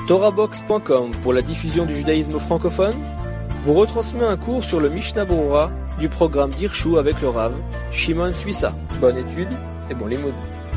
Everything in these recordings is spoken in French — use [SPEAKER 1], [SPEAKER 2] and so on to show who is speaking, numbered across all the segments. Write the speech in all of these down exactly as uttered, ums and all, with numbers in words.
[SPEAKER 1] Torahbox point com pour la diffusion du judaïsme francophone vous retransmet un cours sur le Mishnah Berurah du programme d'Hirshu avec le Rav Shimon Suissa. Bonne étude et bon limoud.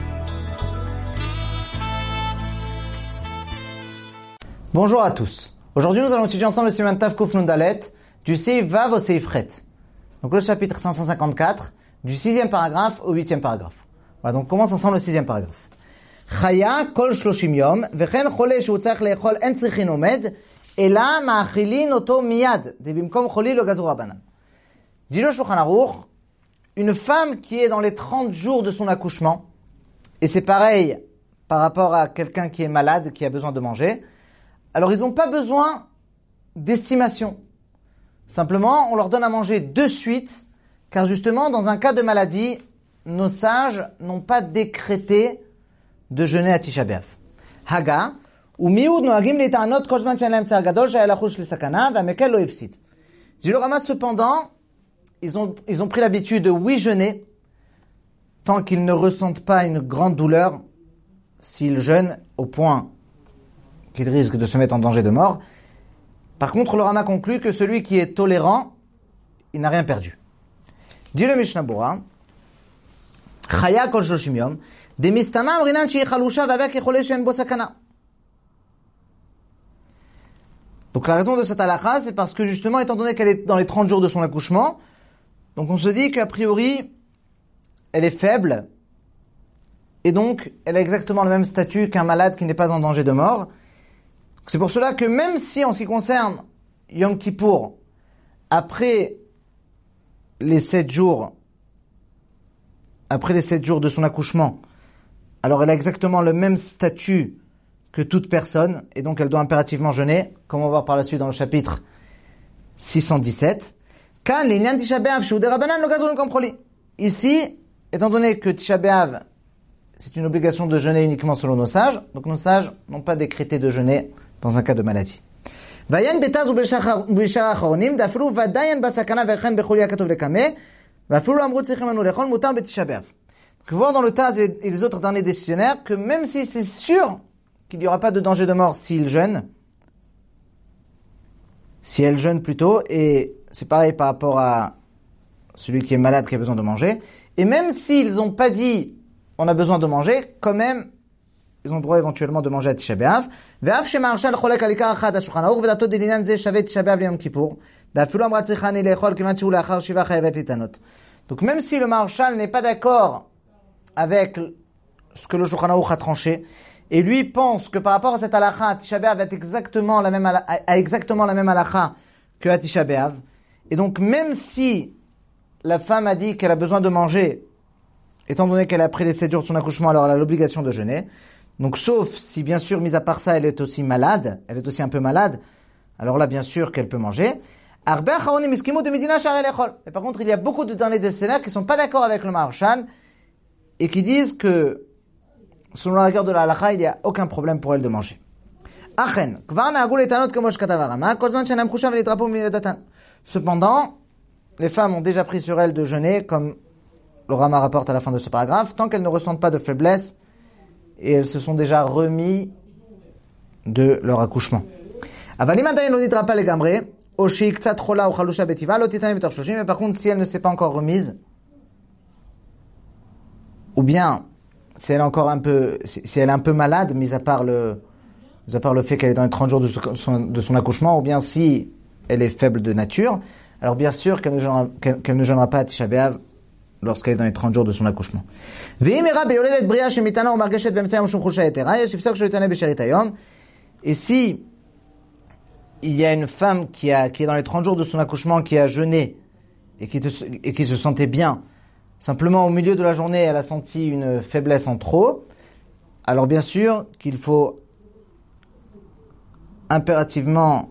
[SPEAKER 2] Bonjour à tous. Aujourd'hui, nous allons étudier ensemble le Siman Tav Kuf Nun Dalet du Seif Vav au Seif Chet. Donc le chapitre cinq cent cinquante-quatre du sixième paragraphe au huitième paragraphe. Voilà, donc on commence ensemble le sixième paragraphe. Chaya kol shloshim yom vechen chole shu tzarich le'echol en tzrichin omed ela ma'achilin oto miyad debimkom choli lo gazur rabanan. Dit le Shulchan Aruch, une femme qui est dans les trente jours de son accouchement, et c'est pareil par rapport à quelqu'un qui est malade, qui a besoin de manger, alors ils n'ont pas besoin d'estimation. Simplement, on leur donne à manger de suite, car justement, dans un cas de maladie, nos sages n'ont pas décrété de jeûner à Tisha B'Av. Haga, ou mioud noagim lita'anot kol zman she'en lahem tzar gadol she'aya lachush lesakana v'hamekel lo yifsid. Dit le Rama, cependant, ils ont, ils ont pris l'habitude de oui jeûner, tant qu'ils ne ressentent pas une grande douleur, s'ils jeûnent au point qu'ils risquent de se mettre en danger de mort. Par contre, le Rama conclut que celui qui est tolérant, il n'a rien perdu. Dit le Mishnah Berurah, Chaya kol shloshim yom, demistama amrinan shehi chalusha v'avek echole she'en bo sakana. Donc la raison de cette halakha, c'est parce que justement, étant donné qu'elle est dans les trente jours de son accouchement, donc on se dit qu'a priori, elle est faible, et donc elle a exactement le même statut qu'un malade qui n'est pas en danger de mort. C'est pour cela que même si en ce qui concerne Yom Kippour, après les sept jours, après les sept jours de son accouchement, alors elle a exactement le même statut que toute personne, et donc elle doit impérativement jeûner, comme on va voir par la suite dans le chapitre six cent dix-sept. Ici, étant donné que Tisha B'Av, c'est une obligation de jeûner uniquement selon nos sages, donc nos sages n'ont pas décrété de jeûner dans un cas de maladie. Vayan betaz u b'shar acharonim daflu vadayan basakana vechen bechulia katov lekame vaflu amru tzrichim anu lechol mutar betisha b'av. Donc voir dans le Taz et les autres derniers décisionnaires que même si c'est sûr qu'il n'y aura pas de danger de mort s'ils jeûnent, si elles jeûnent plutôt, et c'est pareil par rapport à celui qui est malade qui a besoin de manger, et même s'ils n'ont pas dit on a besoin de manger, quand même ils ont le droit éventuellement de manger à Tisha B'Av. Ve'af she'marshal cholek al ikar achad Shulchan Aruch ve'dato d'inyan ze shavet Tisha B'Av liyom Kippour da'afilu amra tzrichani le'echol kivan shehu le'achar shiva chayavet litanot. Donc même si le marshal n'est pas d'accord avec ce que le Shulchan Aruch a tranché, et lui pense que par rapport à cette halakha, Tisha B'Av est exactement la même a exactement la même halakha que à Tisha B'Av, et donc même si la femme a dit qu'elle a besoin de manger, étant donné qu'elle a pris les sept jours de son accouchement, alors elle a l'obligation de jeûner. Donc, sauf si, bien sûr, mis à part ça, elle est aussi malade, elle est aussi un peu malade, alors là, bien sûr, qu'elle peut manger. Mais par contre, il y a beaucoup de derniers décisionnaires qui ne sont pas d'accord avec le Maharshal et qui disent que, selon la rigueur de la halakha, il n'y a aucun problème pour elle de manger. Cependant, les femmes ont déjà pris sur elles de jeûner, comme le Rama rapporte à la fin de ce paragraphe, tant qu'elles ne ressentent pas de faiblesse et elles se sont déjà remis de leur accouchement. Mais par contre, si elle ne s'est pas encore remise, ou bien si elle est encore un peu, si elle est un peu malade, mis à part le, mis à part le fait qu'elle est dans les trente jours de son, de son accouchement, ou bien si elle est faible de nature, alors bien sûr qu'elle ne jeûnera, qu'elle, qu'elle ne jeûnera pas à Tisha B'Av lorsqu'elle est dans les trente jours de son accouchement. Et si il y a une femme qui, a, qui est dans les trente jours de son accouchement, qui a jeûné et qui, te, et qui se sentait bien, simplement au milieu de la journée, elle a senti une faiblesse en trop, alors bien sûr qu'il faut impérativement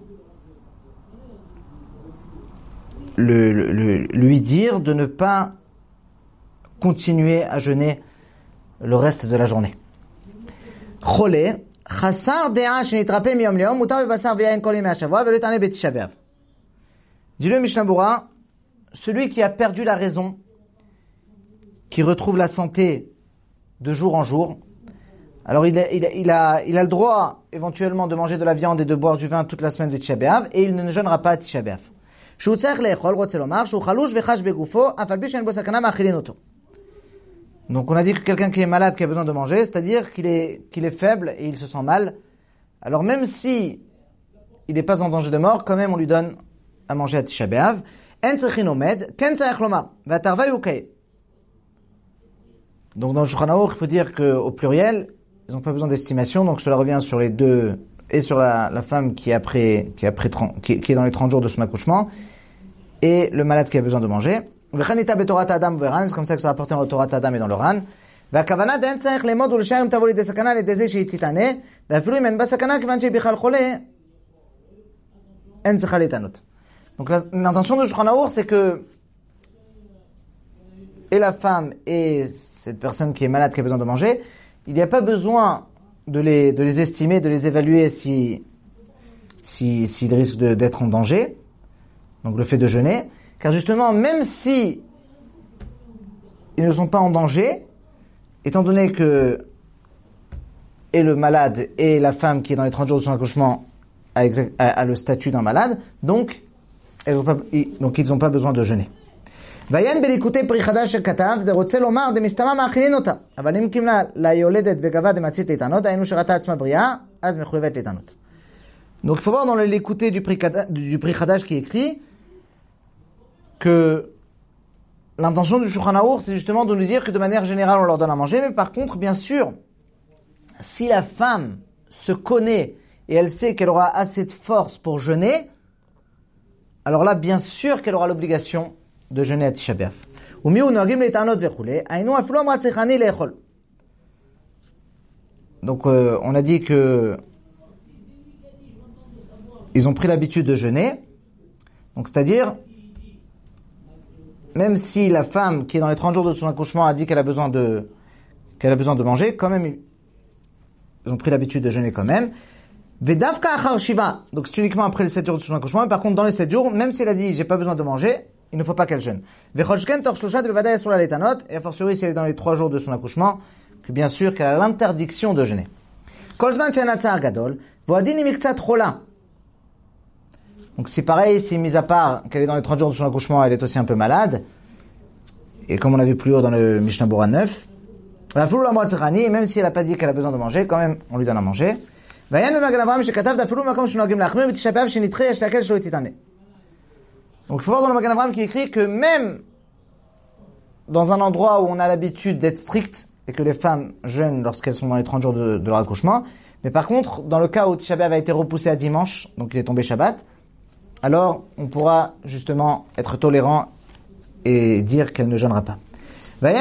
[SPEAKER 2] le, le, le, lui dire de ne pas continuer à jeûner le reste de la journée. Cholé, chassar dea shenitrapé miyom leom, mutar bebasar v'yayin kol yemei hashavua ve'lo yitane betisha b'av. Dit le Mishnah Berurah, celui qui a perdu la raison, qui retrouve la santé de jour en jour, Alors il a, il, a, il, a, il a le droit éventuellement de manger de la viande et de boire du vin toute la semaine de Tisha B'Av et il ne jeûnera pas à Tisha B'Av. Donc on a dit que quelqu'un qui est malade, qui a besoin de manger, c'est-à-dire qu'il est, qu'il est faible et il se sent mal. Alors même si il n'est pas en danger de mort, quand même on lui donne à manger à Tisha B'Av. Donc dans le Shulchan Aruch, il faut dire qu'au pluriel, ils n'ont pas besoin d'estimation, donc cela revient sur les deux, et sur la, la femme qui est, après, qui, est après trente, qui, qui est dans les trente jours de son accouchement, et le malade qui a besoin de manger. C'est comme ça que ça rapporte dans le Torah Adam et dans le Ran. Donc l'intention de Shulchan Aruch, c'est que et la femme et cette personne qui est malade, qui a besoin de manger, il n'y a pas besoin de les, de les estimer, de les évaluer si, si, s'ils risquent de, d'être en danger. Donc le fait de jeûner. Car justement, même si ils ne sont pas en danger, étant donné que et le malade et la femme qui est dans les trente jours de son accouchement a, exact, a, a le statut d'un malade, donc, elles ont pas, donc ils n'ont pas besoin de jeûner. ויין בליקוטי פרי חדש שכתב, זה רוצה לומר, דמסתמה מאכילין אותה. אבל אם קימלה ליולדת בגבה דמצית להתענות, היינו שראתה עצמה בריאה, אז מחויבת להתענות. Donc il faut voir dans le l'écouté du Pri Chadash qui est écrit que l'intention du Shulchan Aruch, c'est justement de nous dire que de manière générale on leur donne à manger, mais par contre, bien sûr, si la femme se connaît et elle sait qu'elle aura assez de force pour jeûner, alors là, bien sûr qu'elle aura l'obligation de jeûner à Tisha B'Av. Donc euh, on a dit que ils ont pris l'habitude de jeûner. Donc c'est-à-dire même si la femme qui est dans les trente jours de son accouchement a dit qu'elle a besoin de qu'elle a besoin de manger, quand même ils ont pris l'habitude de jeûner quand même. Vedavka achar shiva. Donc c'est uniquement après les sept jours de son accouchement, mais par contre dans les sept jours, même si elle a dit j'ai pas besoin de manger, il ne faut pas qu'elle jeûne. Et a fortiori si elle est dans les trois jours de son accouchement, que bien sûr qu'elle a l'interdiction de jeûner. Donc c'est pareil, si mis à part qu'elle est dans les trente jours de son accouchement, elle est aussi un peu malade, et comme on a vu plus haut dans le Mishnah Bora neuf, même si elle n'a pas dit qu'elle a besoin de manger, quand même on lui donne à manger. Donc il faut voir dans le Magen Avraham qui écrit que même dans un endroit où on a l'habitude d'être strict et que les femmes jeûnent lorsqu'elles sont dans les trente jours de, de leur accouchement, mais par contre dans le cas où Tisha B'Av a été repoussé à dimanche, donc il est tombé Shabbat, alors on pourra justement être tolérant et dire qu'elle ne jeûnera pas. Donc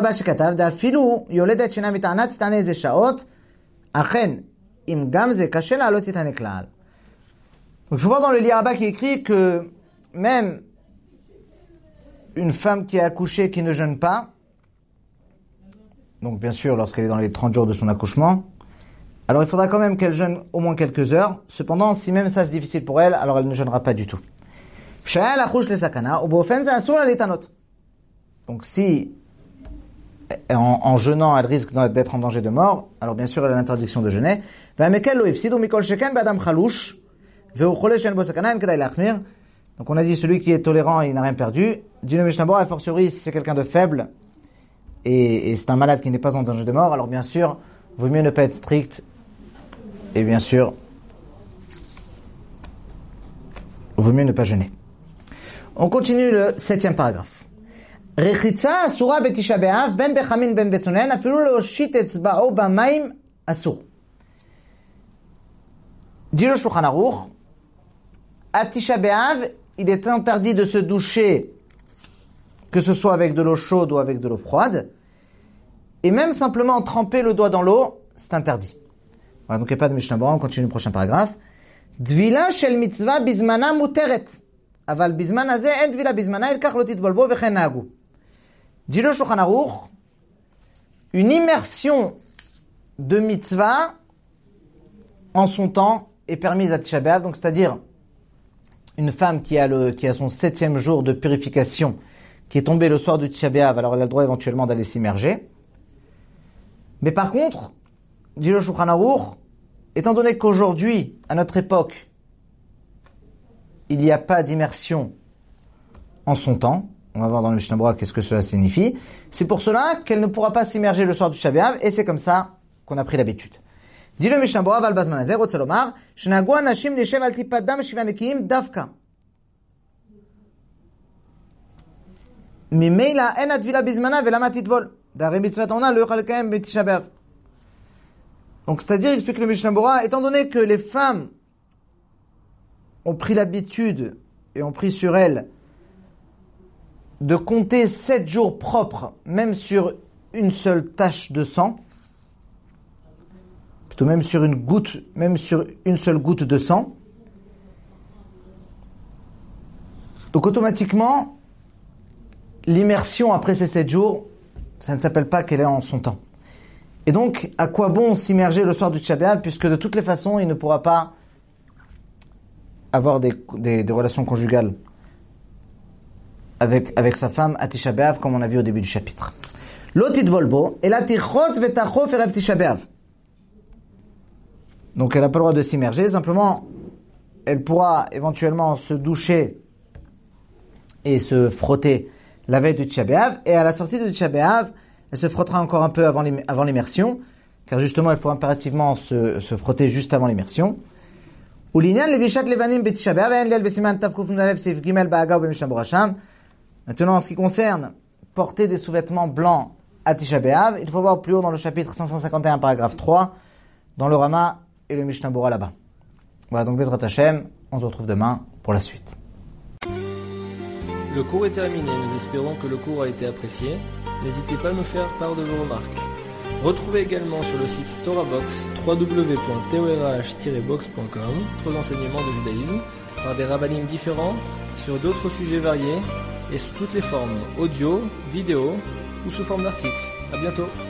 [SPEAKER 2] il faut voir dans le Li Rabba qui écrit que même une femme qui a accouché qui ne jeûne pas, donc bien sûr lorsqu'elle est dans les trente jours de son accouchement, alors il faudra quand même qu'elle jeûne au moins quelques heures. Cependant, si même ça c'est difficile pour elle, alors elle ne jeûnera pas du tout. Donc si en, en jeûnant elle risque d'être en danger de mort, alors bien sûr elle a l'interdiction de jeûner. Donc on a dit celui qui est tolérant, il n'a rien perdu. Dit le Mishnah Bora, a fortiori si c'est quelqu'un de faible et, et c'est un malade qui n'est pas en danger de mort, alors bien sûr, vaut mieux ne pas être strict et bien sûr, vaut mieux ne pas jeûner. On continue le septième paragraphe. Rechitza asura betisha b'av ben bechamin ben betzonen afilu leoshit etzba'o b'mayim asur. Dit le Shulchan Aruch, à Tisha B'Av, il est interdit de se doucher, que ce soit avec de l'eau chaude ou avec de l'eau froide, et même simplement tremper le doigt dans l'eau, c'est interdit. Voilà, donc il n'y a pas de Mishnah Bora, on continue le prochain paragraphe. Dvila shel mitzvah bizmana muteret, aval bizman haze en dvila bizmana ilkach lo titvolbo vechen nagu. Dit le Shulchan Aruch, une immersion de mitzvah en son temps est permise à Tisha B'Av, donc c'est-à-dire une femme qui a, le, qui a son septième jour de purification, qui est tombée le soir du Tisha B'Av, alors elle a le droit éventuellement d'aller s'immerger. Mais par contre, dit le Shulchan Aruch, étant donné qu'aujourd'hui, à notre époque, il n'y a pas d'immersion en son temps, on va voir dans le Mishnah Berurah qu'est-ce que cela signifie, c'est pour cela qu'elle ne pourra pas s'immerger le soir du Tisha B'Av, et c'est comme ça qu'on a pris l'habitude. Dit le Mishnah Berurah, Val Bazman Hazer, Rotze Lomar, Shnagu Anashim Leshev Al Tipat Dam Shiva Nekiim Davka. Mimeila En Advila Bizmana Velama Titvol. D'Arei Mitzvat Ona Lo Yochal Lekayem B'Tisha B'Av. Donc, c'est-à-dire, explique le Mishnah Berurah, étant donné que les femmes ont pris l'habitude et ont pris sur elles de compter sept jours propres, même sur une seule tache de sang, plutôt même sur une goutte, même sur une seule goutte de sang. Donc automatiquement, l'immersion après ces sept jours, ça ne s'appelle pas qu'elle est en son temps. Et donc, à quoi bon s'immerger le soir du Tisha B'Av, puisque de toutes les façons, il ne pourra pas avoir des, des, des relations conjugales avec, avec sa femme à Tisha B'Av, comme on a vu au début du chapitre. L'otit volbo, et la tichotz vetachof erev Tisha B'Av. Donc, elle n'a pas le droit de s'immerger, simplement, elle pourra éventuellement se doucher et se frotter la veille du Tisha B'Av, et à la sortie du Tisha B'Av, elle se frottera encore un peu avant, avant l'immersion, car justement, il faut impérativement se, se frotter juste avant l'immersion. Maintenant, en ce qui concerne porter des sous-vêtements blancs à Tisha B'Av, il faut voir plus haut dans le chapitre cinq cent cinquante et un, paragraphe trois, dans le Rama et le Mishnah Berurah là-bas. Voilà, donc Bezrat Hashem, on se retrouve demain pour la suite.
[SPEAKER 1] Le cours est terminé, nous espérons que le cours a été apprécié. N'hésitez pas à nous faire part de vos remarques. Retrouvez également sur le site TorahBox, w w w point torah tiret box point com, d'autres enseignements de judaïsme par des rabbanim différents sur d'autres sujets variés et sous toutes les formes, audio, vidéo ou sous forme d'articles. À bientôt.